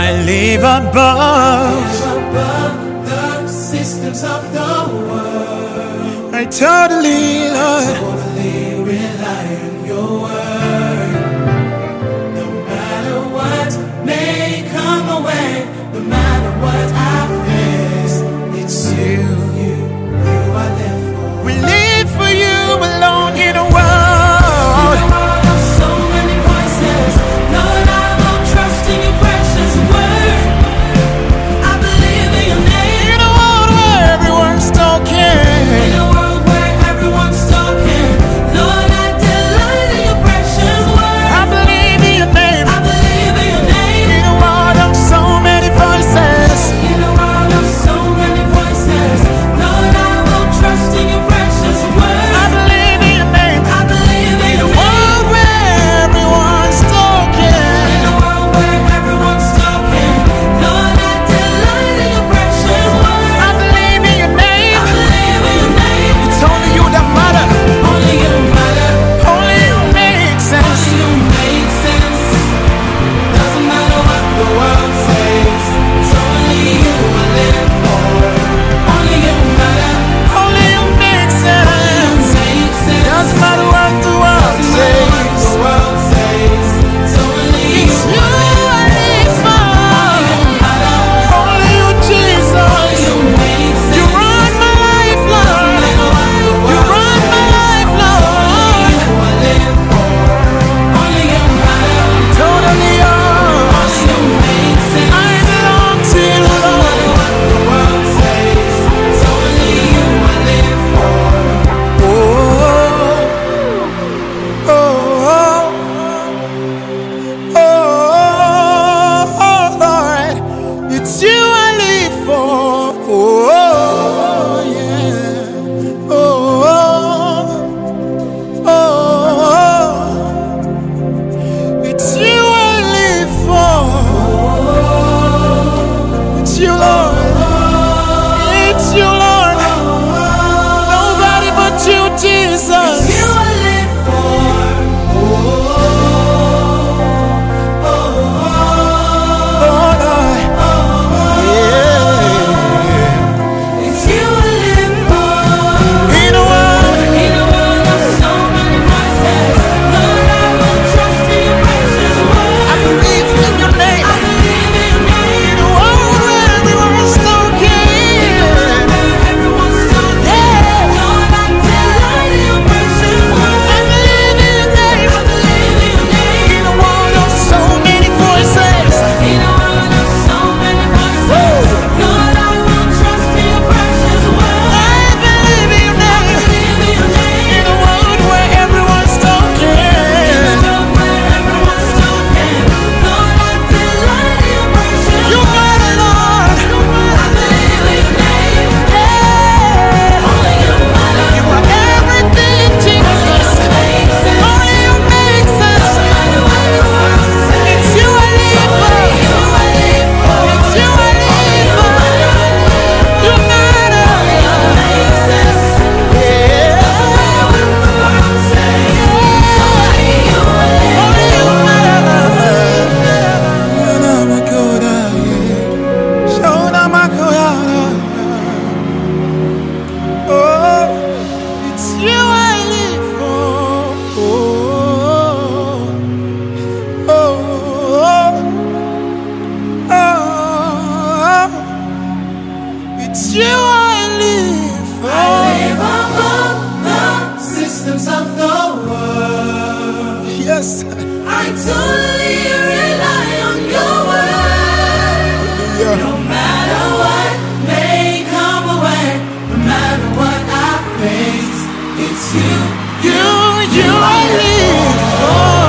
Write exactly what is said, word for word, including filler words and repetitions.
live above, live above the systems of the world. I totally, Lord, I totally rely on your word. No matter what may come away, no matter what I face, it's you, you, you I live for. we live for you alone in a world. It's you I live for. I live above the systems of the world. Yes. I totally rely on your word. Yeah. No matter what may come away, no matter what I face, it's you, You, you I live for.